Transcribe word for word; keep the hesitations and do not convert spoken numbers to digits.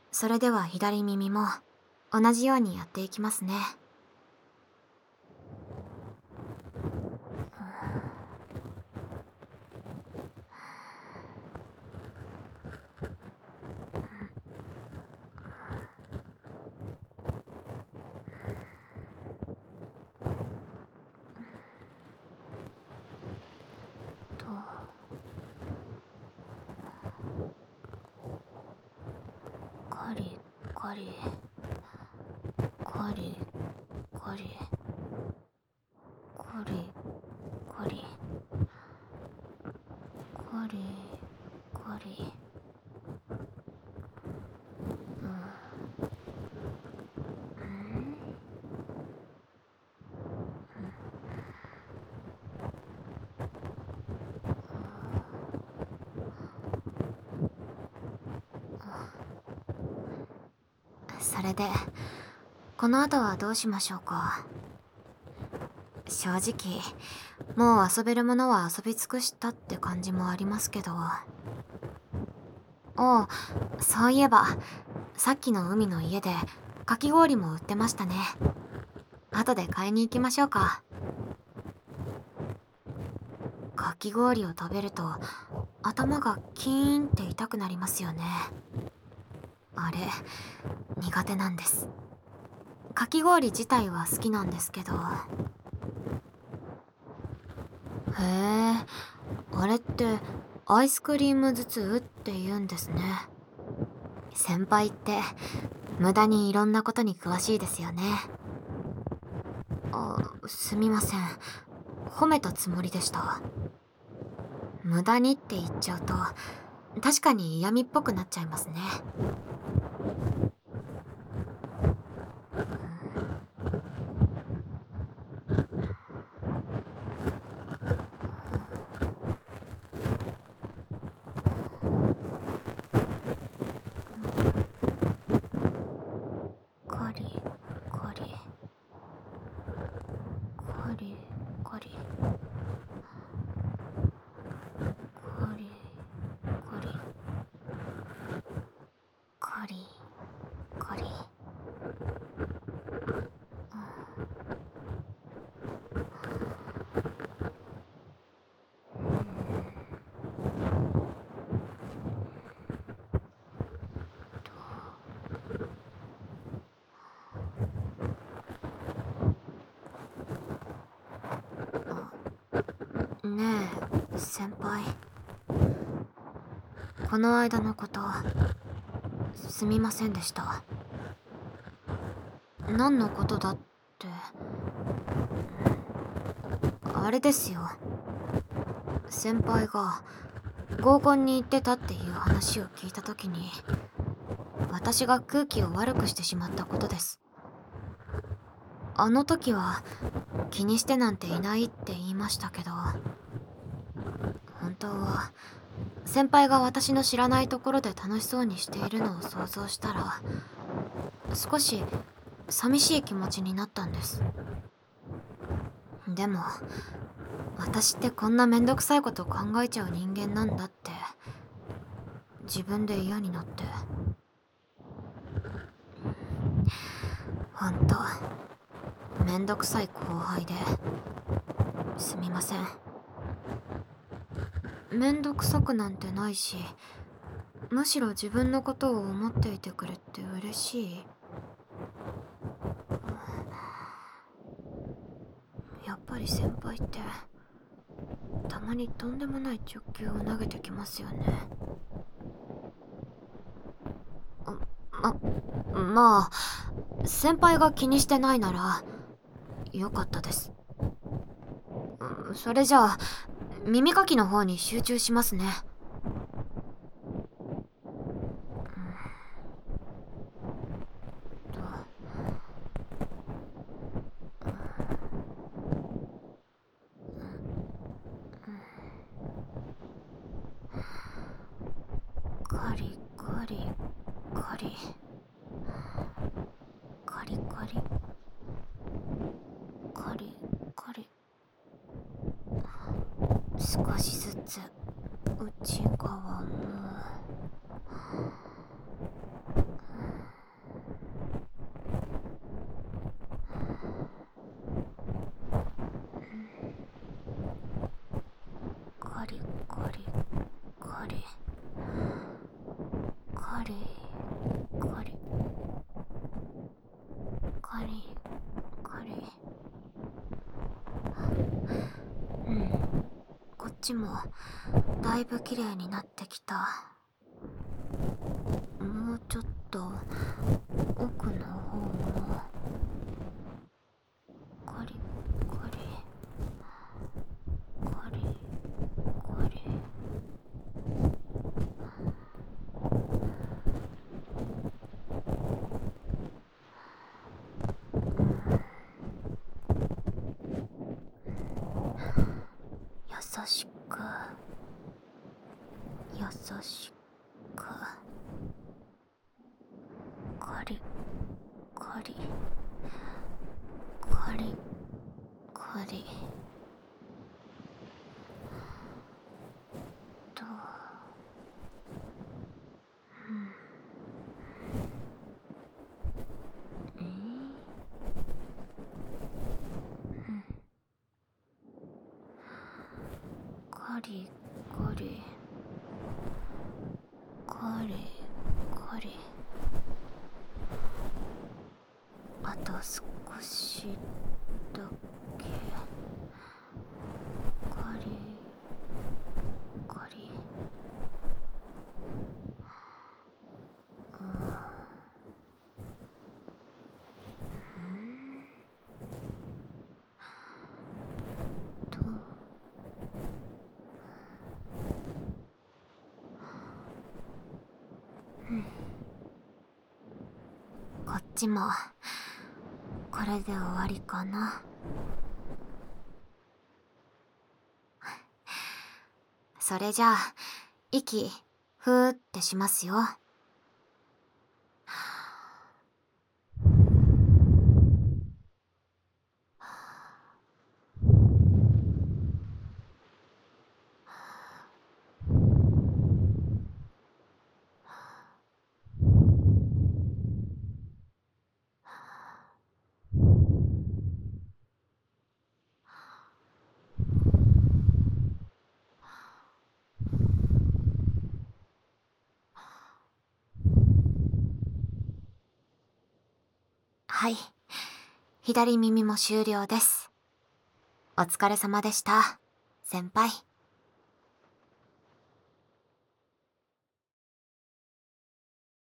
それでは左耳も同じようにやっていきますね。とカリカリカリカリカリカリカリカリ。それでこの後はどうしましょうか。正直もう遊べるものは遊び尽くしたって感じもありますけど。おう、そういえばさっきの海の家でかき氷も売ってましたね。後で買いに行きましょうか。かき氷を食べると頭がキーンって痛くなりますよね。あれ苦手なんです。かき氷自体は好きなんですけど。へえ、あれってアイスクリーム頭痛って言うんですね。先輩って無駄にいろんなことに詳しいですよね。あ、すみません。褒めたつもりでした。無駄にって言っちゃうと確かに嫌味っぽくなっちゃいますね。カリカリカリカリカリカリカリカリ。ねえ先輩、この間のことすみませんでした。何のことだって。あれですよ、先輩が合コンに行ってたっていう話を聞いた時に私が空気を悪くしてしまったことです。あの時は気にしてなんていないって言いましたけど、本当は先輩が私の知らないところで楽しそうにしているのを想像したら少し寂しい気持ちになったんです。でも私ってこんなめんどくさいこと考えちゃう人間なんだって自分で嫌になって。ほんとめんどくさい後輩ですみません。めんどくさくなんてないし、むしろ自分のことを思っていてくれて嬉しい。やっぱり先輩ってたまにとんでもない直球を投げてきますよね。ま、まあ先輩が気にしてないならよかったです。それじゃあ耳かきの方に集中しますね。カリカリカリカリカリカリカリ。少しずつ内側も。 ちもだいぶ綺麗になってきた。もうちょっと奥の方もコリコリコリコリ。優しく優しくカリカリカリカリと、うん、えー、うん、カリカリカリカリ。あと少しだけカリカリ。うんと、うん、こっちもこれで終わりかな。それじゃあ息ふーってしますよ。はい、左耳も終了です。お疲れ様でした、先輩。